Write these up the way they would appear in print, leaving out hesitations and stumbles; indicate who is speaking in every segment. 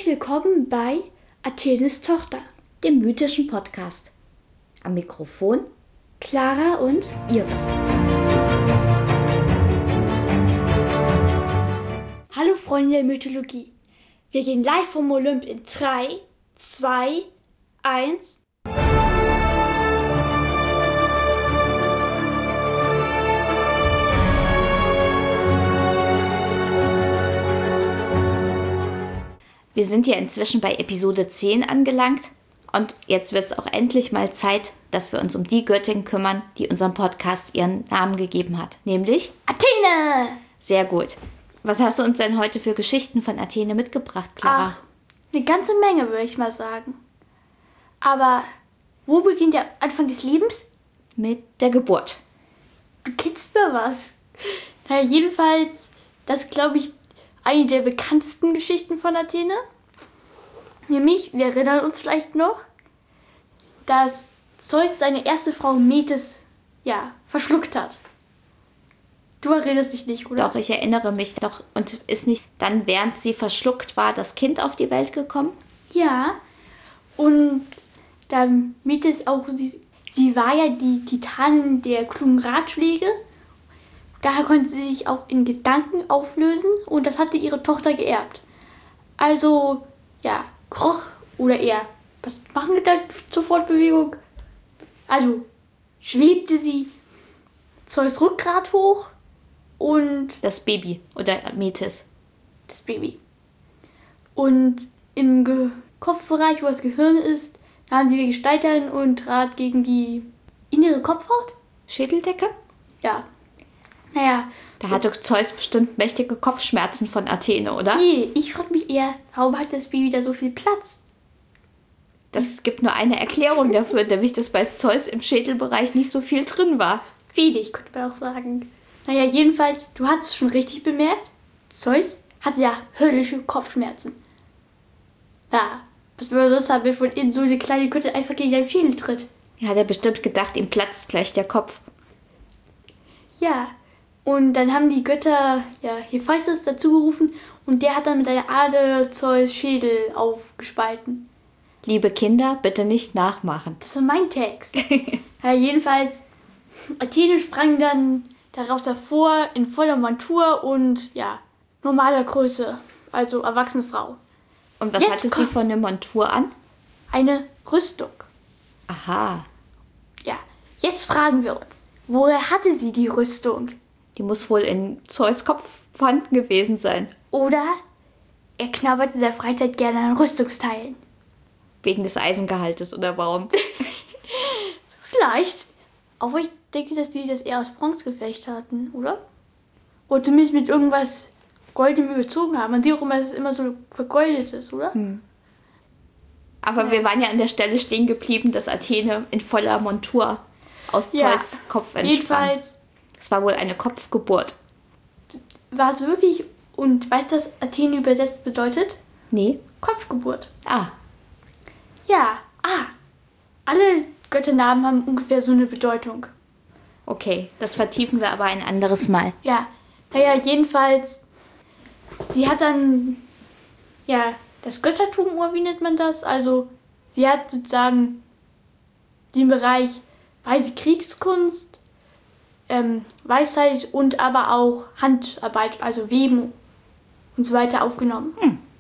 Speaker 1: willkommen bei Athenes Tochter, dem mythischen Podcast. Am Mikrofon Clara und Iris. Hallo Freunde der Mythologie. Wir gehen live vom Olymp in 3, 2, 1... Wir sind ja inzwischen bei Episode 10 angelangt und jetzt wird es auch endlich mal Zeit, dass wir uns um die Göttin kümmern, die unserem Podcast ihren Namen gegeben hat, nämlich Athene! Sehr gut. Was hast du uns denn heute für Geschichten von Athene mitgebracht, Clara?
Speaker 2: Ach, eine ganze Menge, würde ich mal sagen. Aber wo beginnt der Anfang des Lebens?
Speaker 1: Mit der Geburt.
Speaker 2: Du kennst mir was. Na, jedenfalls, das glaube ich, eine der bekanntesten Geschichten von Athene. Nämlich, wir erinnern uns vielleicht noch, dass Zeus seine erste Frau Metis, verschluckt hat. Du erinnerst dich nicht, oder?
Speaker 1: Doch, ich erinnere mich doch. Und ist nicht dann, während sie verschluckt war, das Kind auf die Welt gekommen?
Speaker 2: Ja, und da Metis auch, sie war ja die Titanin der klugen Ratschläge. Daher konnte sie sich auch in Gedanken auflösen und das hatte ihre Tochter geerbt. Also, kroch oder eher, was machen Gedanken zur Fortbewegung? Also, schwebte sie Zeus Rückgrat hoch und...
Speaker 1: Das Baby oder Metis.
Speaker 2: Das Baby. Und im Kopfbereich, wo das Gehirn ist, nahm die Gestalterin und trat gegen die innere Kopfhaut.
Speaker 1: Schädeldecke?
Speaker 2: Ja. Naja.
Speaker 1: Da hatte Zeus bestimmt mächtige Kopfschmerzen von Athene, oder?
Speaker 2: Nee, ich frage mich eher, warum hat das Baby da so viel Platz?
Speaker 1: Das gibt nur eine Erklärung dafür, nämlich dass bei Zeus im Schädelbereich nicht so viel drin war.
Speaker 2: Wenig, könnte man auch sagen. Naja, jedenfalls, du hast es schon richtig bemerkt, Zeus hatte ja höllische Kopfschmerzen. Ja, was würde das haben, wenn von innen so eine kleine Göttin einfach gegen deinen Schädel tritt?
Speaker 1: Ja, hat er bestimmt gedacht, ihm platzt gleich der Kopf.
Speaker 2: Ja, und dann haben die Götter, Hephaistos dazu gerufen und der hat dann mit einer Ader Zeus Schädel aufgespalten.
Speaker 1: Liebe Kinder, bitte nicht nachmachen.
Speaker 2: Das war mein Text. Jedenfalls, Athene sprang dann daraus hervor in voller Montur und normaler Größe, also erwachsene Frau.
Speaker 1: Und was hatte sie von der Montur an?
Speaker 2: Eine Rüstung.
Speaker 1: Aha.
Speaker 2: Ja, jetzt fragen wir uns, woher hatte sie die Rüstung?
Speaker 1: Die muss wohl in Zeus Kopf vorhanden gewesen sein.
Speaker 2: Oder er knabbert in der Freizeit gerne an Rüstungsteilen.
Speaker 1: Wegen des Eisengehaltes oder warum?
Speaker 2: Vielleicht. Aber ich denke, dass die das eher aus Bronzegefecht hatten, oder? Oder zumindest mit irgendwas Goldenem überzogen haben. Man sieht auch immer, dass es immer so vergoldet ist, oder?
Speaker 1: Aber wir waren ja an der Stelle stehen geblieben, dass Athene in voller Montur aus Zeus Kopf entsprang.
Speaker 2: Jedenfalls.
Speaker 1: Es war wohl eine Kopfgeburt.
Speaker 2: War es wirklich, und weißt du, was Athene übersetzt bedeutet?
Speaker 1: Nee.
Speaker 2: Kopfgeburt.
Speaker 1: Ah.
Speaker 2: Ja, alle Götternamen haben ungefähr so eine Bedeutung.
Speaker 1: Okay, das vertiefen wir aber ein anderes Mal.
Speaker 2: Ja, jedenfalls, sie hat dann, das Göttertum, oder wie nennt man das? Also, sie hat sozusagen den Bereich weise Kriegskunst, Weisheit und aber auch Handarbeit, also Weben und so weiter aufgenommen.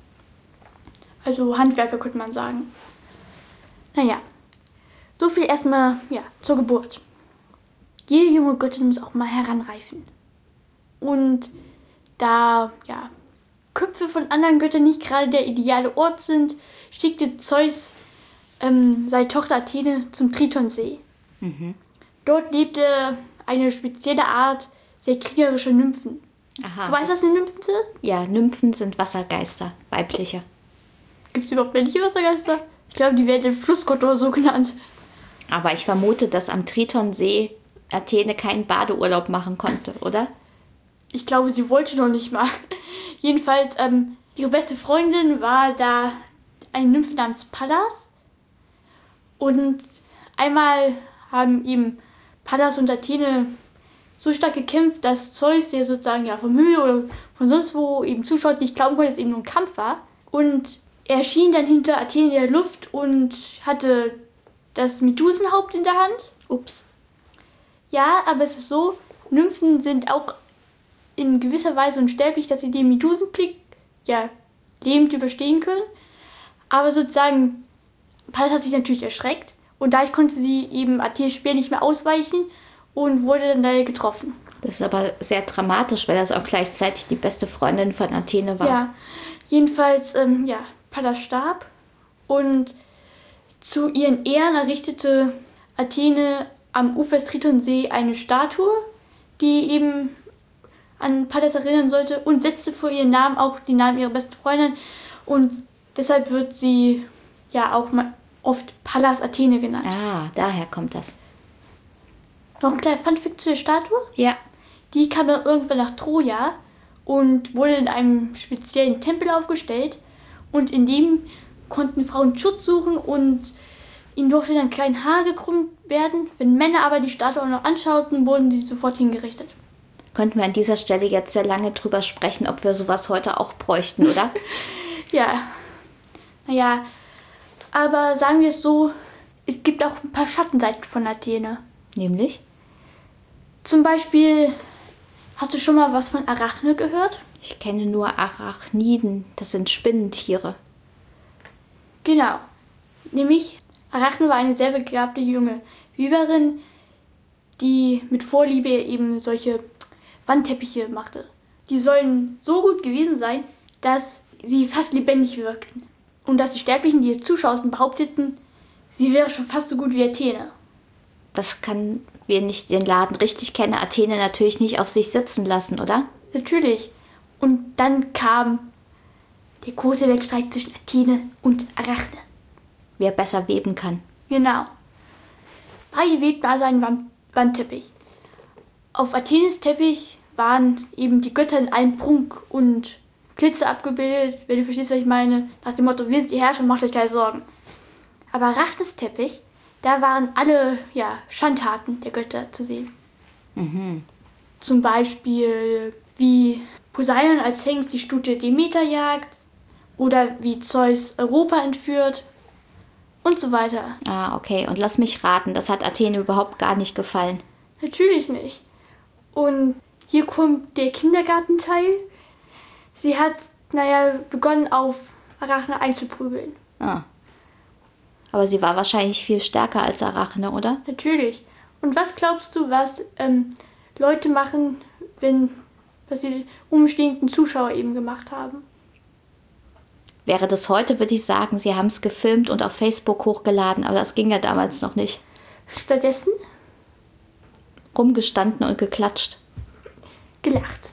Speaker 2: Also Handwerker könnte man sagen. Naja, so viel erstmal zur Geburt. Jede junge Göttin muss auch mal heranreifen. Und da Köpfe von anderen Göttern nicht gerade der ideale Ort sind, schickte Zeus seine Tochter Athene zum Tritonsee. Dort lebte eine spezielle Art sehr kriegerischer Nymphen.
Speaker 1: Aha.
Speaker 2: Du weißt, was eine Nymphen sind?
Speaker 1: Ja, Nymphen sind Wassergeister, weibliche.
Speaker 2: Gibt es überhaupt männliche Wassergeister? Ich glaube, die werden Flussgott oder so genannt.
Speaker 1: Aber ich vermute, dass am Tritonsee Athene keinen Badeurlaub machen konnte, oder?
Speaker 2: Ich glaube, sie wollte noch nicht mal. Jedenfalls, ihre beste Freundin war da eine Nymphe namens Pallas. Und einmal haben ihm Pallas und Athene so stark gekämpft, dass Zeus, der sozusagen vom Himmel oder von sonst wo eben zuschaut, nicht glauben konnte, dass es eben nur ein Kampf war. Und er erschien dann hinter Athen in der Luft und hatte das Medusenhaupt in der Hand.
Speaker 1: Ups.
Speaker 2: Ja, aber es ist so, Nymphen sind auch in gewisser Weise unsterblich, dass sie den Medusenblick lebend überstehen können. Aber sozusagen, Pallas hat sich natürlich erschreckt und dadurch konnte sie eben Athenes Speer nicht mehr ausweichen und wurde dann daher getroffen.
Speaker 1: Das ist aber sehr dramatisch, weil das auch gleichzeitig die beste Freundin von Athene war.
Speaker 2: Ja, jedenfalls, Pallas starb und zu ihren Ehren errichtete Athene am Ufer des Tritonsee eine Statue, die eben an Pallas erinnern sollte und setzte vor ihren Namen auch den Namen ihrer besten Freundin und deshalb wird sie auch mal oft Pallas Athene genannt.
Speaker 1: Ah, daher kommt das.
Speaker 2: Noch ein kleiner Funfact zu der Statue.
Speaker 1: Ja.
Speaker 2: Die kam dann irgendwann nach Troja und wurde in einem speziellen Tempel aufgestellt und in dem konnten Frauen Schutz suchen und ihnen durfte dann kein Haar gekrümmt werden. Wenn Männer aber die Statue auch noch anschauten, wurden sie sofort hingerichtet.
Speaker 1: Könnten wir an dieser Stelle jetzt sehr lange drüber sprechen, ob wir sowas heute auch bräuchten, oder?
Speaker 2: Ja, naja, aber sagen wir es so, es gibt auch ein paar Schattenseiten von Athene.
Speaker 1: Nämlich?
Speaker 2: Zum Beispiel, hast du schon mal was von Arachne gehört?
Speaker 1: Ich kenne nur Arachniden, das sind Spinnentiere.
Speaker 2: Genau, nämlich Arachne war eine sehr begabte junge Weberin, die mit Vorliebe eben solche Wandteppiche machte. Die sollen so gut gewesen sein, dass sie fast lebendig wirkten. Und dass die Sterblichen, die ihr zuschauten, behaupteten, sie wäre schon fast so gut wie Athene.
Speaker 1: Das kann, wer nicht den Laden richtig kenne, Athene natürlich nicht auf sich sitzen lassen, oder?
Speaker 2: Natürlich. Und dann kam der große Wettstreit zwischen Athene und Arachne.
Speaker 1: Wer besser weben kann.
Speaker 2: Genau. Beide webten also einen Wandteppich. Auf Athenes Teppich waren eben die Götter in allem Prunk und Glitzer abgebildet, wenn du verstehst, was ich meine. Nach dem Motto, wir sind die Herrscher, macht euch keine Sorgen. Aber Arachnes Teppich, da waren alle Schandtaten der Götter zu sehen.
Speaker 1: Mhm.
Speaker 2: Zum Beispiel wie Poseidon als Hengst die Stute Demeter jagt oder wie Zeus Europa entführt und so weiter.
Speaker 1: Ah, okay. Und lass mich raten, das hat Athene überhaupt gar nicht gefallen.
Speaker 2: Natürlich nicht. Und hier kommt der Kindergartenteil. Sie hat, begonnen auf Arachne einzuprügeln.
Speaker 1: Ah. Aber sie war wahrscheinlich viel stärker als Arachne, oder?
Speaker 2: Natürlich. Und was glaubst du, was Leute machen, was die umstehenden Zuschauer eben gemacht haben?
Speaker 1: Wäre das heute, würde ich sagen, sie haben es gefilmt und auf Facebook hochgeladen, aber das ging ja damals noch nicht.
Speaker 2: Stattdessen?
Speaker 1: Rumgestanden und geklatscht.
Speaker 2: Gelacht.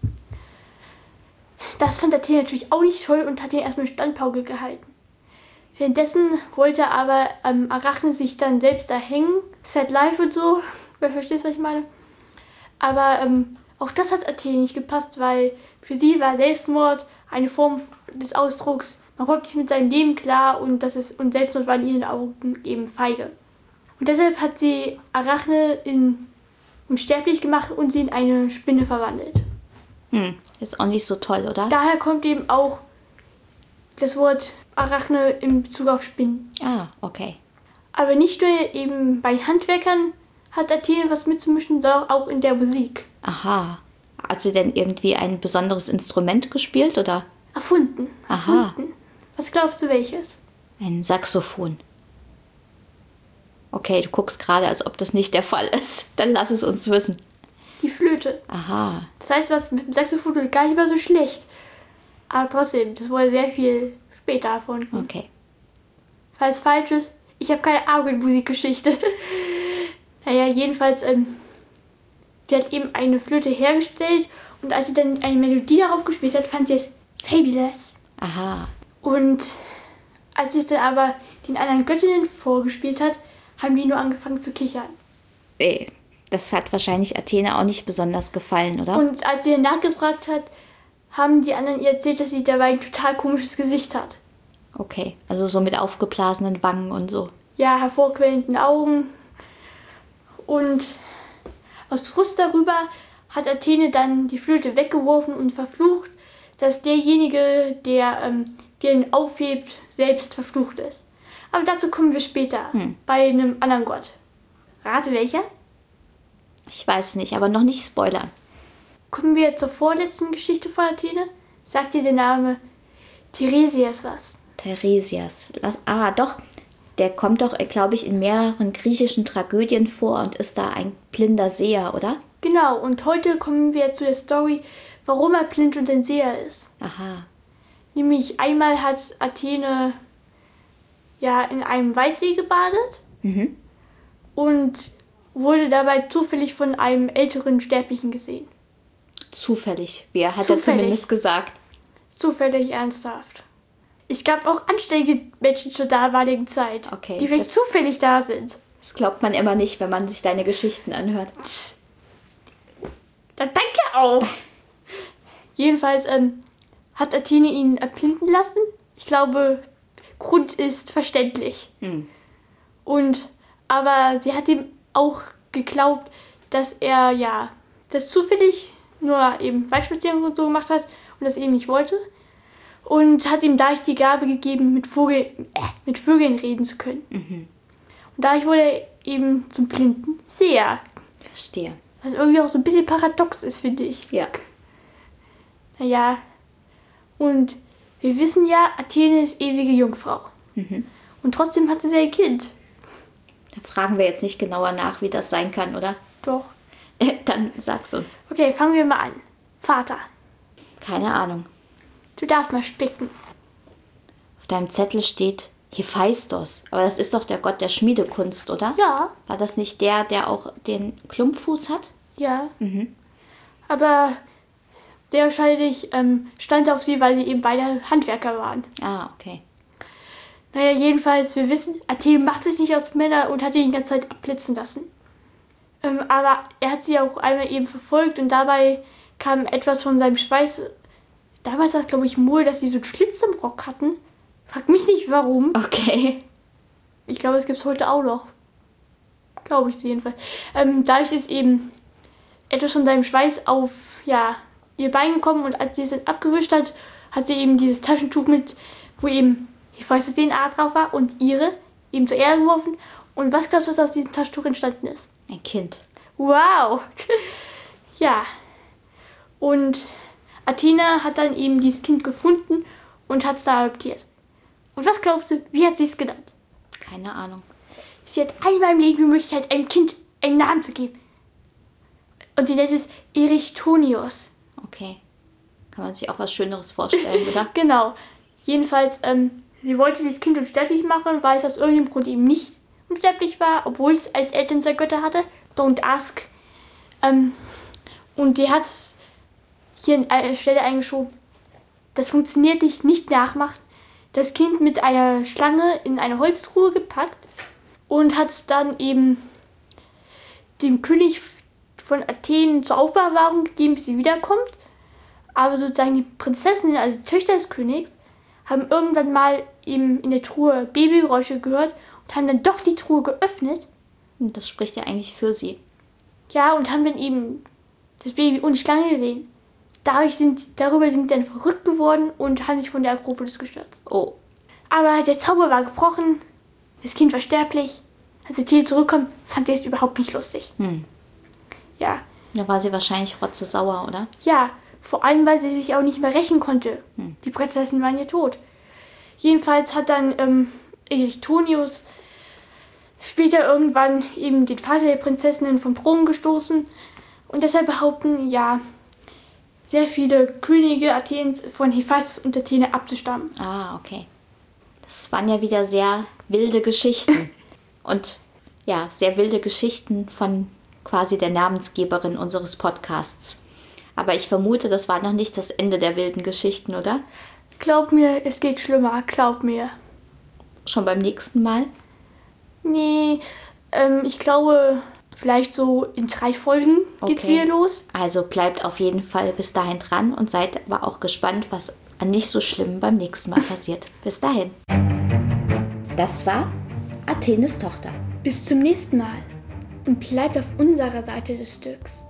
Speaker 2: Das fand Athene natürlich auch nicht toll und hat ihn erstmal Standpauke gehalten. Währenddessen wollte aber Arachne sich dann selbst erhängen. Sad Life und so. Wer versteht, was ich meine? Aber auch das hat Athene nicht gepasst, weil für sie war Selbstmord eine Form des Ausdrucks, man kommt nicht mit seinem Leben klar und Selbstmord war in ihren Augen eben feige. Und deshalb hat sie Arachne unsterblich gemacht und sie in eine Spinne verwandelt.
Speaker 1: Ist auch nicht so toll, oder?
Speaker 2: Daher kommt eben auch das Wort Arachne in Bezug auf Spinnen.
Speaker 1: Ah, okay.
Speaker 2: Aber nicht nur eben bei Handwerkern hat Athene was mitzumischen, sondern auch in der Musik.
Speaker 1: Aha. Hat sie denn irgendwie ein besonderes Instrument gespielt, oder?
Speaker 2: Erfunden.
Speaker 1: Aha.
Speaker 2: Was glaubst du, welches?
Speaker 1: Ein Saxophon. Okay, du guckst gerade, als ob das nicht der Fall ist. Dann lass es uns wissen.
Speaker 2: Die Flöte.
Speaker 1: Aha.
Speaker 2: Das heißt, was mit dem Saxophon gar nicht mehr so schlecht. Aber trotzdem, das wurde sehr viel später erfunden.
Speaker 1: Okay.
Speaker 2: Falls falsch ist, ich habe keine Ahnung in Musikgeschichte. Jedenfalls, sie hat eben eine Flöte hergestellt und als sie dann eine Melodie darauf gespielt hat, fand sie es fabulous.
Speaker 1: Aha.
Speaker 2: Und als sie es dann aber den anderen Göttinnen vorgespielt hat, haben die nur angefangen zu kichern.
Speaker 1: Das hat wahrscheinlich Athene auch nicht besonders gefallen, oder?
Speaker 2: Und als sie nachgefragt hat, haben die anderen ihr erzählt, dass sie dabei ein total komisches Gesicht hat.
Speaker 1: Okay, also so mit aufgeblasenen Wangen und so.
Speaker 2: Ja, hervorquellenden Augen. Und aus Frust darüber hat Athene dann die Flöte weggeworfen und verflucht, dass derjenige, der die ihn aufhebt, selbst verflucht ist. Aber dazu kommen wir später, bei einem anderen Gott. Rate welcher?
Speaker 1: Ich weiß nicht, aber noch nicht spoilern.
Speaker 2: Kommen wir zur vorletzten Geschichte von Athene. Sagt dir der Name Tiresias was?
Speaker 1: Tiresias. Doch. Der kommt doch, glaube ich, in mehreren griechischen Tragödien vor und ist da ein blinder Seher, oder?
Speaker 2: Genau, und heute kommen wir zu der Story, warum er blind und ein Seher ist.
Speaker 1: Aha.
Speaker 2: Nämlich einmal hat Athene in einem Waldsee gebadet und wurde dabei zufällig von einem älteren Sterblichen gesehen.
Speaker 1: Zufällig, wie er hat er zumindest gesagt.
Speaker 2: Zufällig, ernsthaft. Es gab auch anständige Menschen zur damaligen Zeit,
Speaker 1: Okay,
Speaker 2: die vielleicht zufällig da sind.
Speaker 1: Das glaubt man immer nicht, wenn man sich deine Geschichten anhört.
Speaker 2: Danke auch. Jedenfalls hat Athene ihn erblinden lassen. Ich glaube, Grund ist verständlich. Aber sie hat ihm auch geglaubt, dass er das zufällig nur eben Waldspaziergang und so gemacht hat und das eben nicht wollte. Und hat ihm dadurch die Gabe gegeben, mit Vögeln reden zu können. Und dadurch wurde er eben zum blinden Seher.
Speaker 1: Verstehe.
Speaker 2: Was irgendwie auch so ein bisschen paradox ist, finde ich.
Speaker 1: Ja.
Speaker 2: Naja, und wir wissen ja, Athene ist ewige Jungfrau. Und trotzdem hatte sie ein Kind.
Speaker 1: Da fragen wir jetzt nicht genauer nach, wie das sein kann, oder?
Speaker 2: Doch.
Speaker 1: Dann sag's uns.
Speaker 2: Okay, fangen wir mal an. Vater.
Speaker 1: Keine Ahnung.
Speaker 2: Du darfst mal spicken.
Speaker 1: Auf deinem Zettel steht Hephaistos. Aber das ist doch der Gott der Schmiedekunst, oder?
Speaker 2: Ja.
Speaker 1: War das nicht der auch den Klumpfuß hat?
Speaker 2: Ja. Aber der wahrscheinlich stand auf sie, weil sie eben beide Handwerker waren.
Speaker 1: Ah, okay.
Speaker 2: Naja, jedenfalls, wir wissen, Athene macht sich nicht aus Männern und hat ihn die ganze Zeit abblitzen lassen. Aber er hat sie auch einmal eben verfolgt und dabei kam etwas von seinem Schweiß. Damals war es, glaube ich, Mohl, dass sie so einen Schlitz im Rock hatten. Frag mich nicht, warum.
Speaker 1: Okay.
Speaker 2: Ich glaube, es gibt es heute auch noch. Glaube ich jedenfalls. Dadurch ist eben etwas von seinem Schweiß auf, ihr Bein gekommen und als sie es dann abgewischt hat, hat sie eben dieses Taschentuch mit, wo eben, ich weiß, dass DNA drauf war und ihre eben zur Erde geworfen. Und was glaubst du, was aus diesem Taschentuch entstanden ist?
Speaker 1: Ein Kind.
Speaker 2: Wow. Ja. Und Athena hat dann eben dieses Kind gefunden und hat es da adoptiert. Und was glaubst du, wie hat sie es genannt?
Speaker 1: Keine Ahnung.
Speaker 2: Sie hat einmal im Leben die Möglichkeit, einem Kind einen Namen zu geben. Und sie nennt es Erichtonios.
Speaker 1: Okay. Kann man sich auch was Schöneres vorstellen, oder?
Speaker 2: Genau. Jedenfalls, sie wollte dieses Kind unsterblich machen, weil es aus irgendeinem Grund eben nicht unsterblich war, obwohl es als Eltern zwei Götter hatte. Don't ask. Und die hat es hier an einer Stelle eingeschoben. Das funktioniert nicht nachmachen. Das Kind mit einer Schlange in eine Holztruhe gepackt und hat es dann eben dem König von Athen zur Aufbewahrung gegeben, bis sie wiederkommt. Aber sozusagen die Prinzessinnen, also die Töchter des Königs, haben irgendwann mal eben in der Truhe Babygeräusche gehört und haben dann doch die Truhe geöffnet.
Speaker 1: Und das spricht ja eigentlich für sie.
Speaker 2: Ja, und haben dann eben das Baby und die Schlange gesehen. Darüber sind die dann verrückt geworden und haben sich von der Akropolis gestürzt.
Speaker 1: Oh.
Speaker 2: Aber der Zauber war gebrochen, das Kind war sterblich. Als Athene zurückkommt, fand sie es überhaupt nicht lustig. Ja.
Speaker 1: Da war sie wahrscheinlich rotzesauer, oder?
Speaker 2: Ja, vor allem, weil sie sich auch nicht mehr rächen konnte. Die Prinzessinnen waren ja tot. Jedenfalls hat dann Erichtonios später irgendwann eben den Vater der Prinzessinnen vom Thron gestoßen. Und deshalb behaupten, sehr viele Könige Athens von Hephaistos und Athene abzustammen.
Speaker 1: Ah, okay. Das waren ja wieder sehr wilde Geschichten. Und sehr wilde Geschichten von quasi der Namensgeberin unseres Podcasts. Aber ich vermute, das war noch nicht das Ende der wilden Geschichten, oder?
Speaker 2: Glaub mir, es geht schlimmer, glaub mir.
Speaker 1: Schon beim nächsten Mal?
Speaker 2: Nee, ich glaube, vielleicht so in 3 Folgen geht's wieder los.
Speaker 1: Also bleibt auf jeden Fall bis dahin dran und seid aber auch gespannt, was an nicht so schlimm beim nächsten Mal passiert. Bis dahin. Das war Athenes Tochter.
Speaker 2: Bis zum nächsten Mal. Und bleibt auf unserer Seite des Stücks.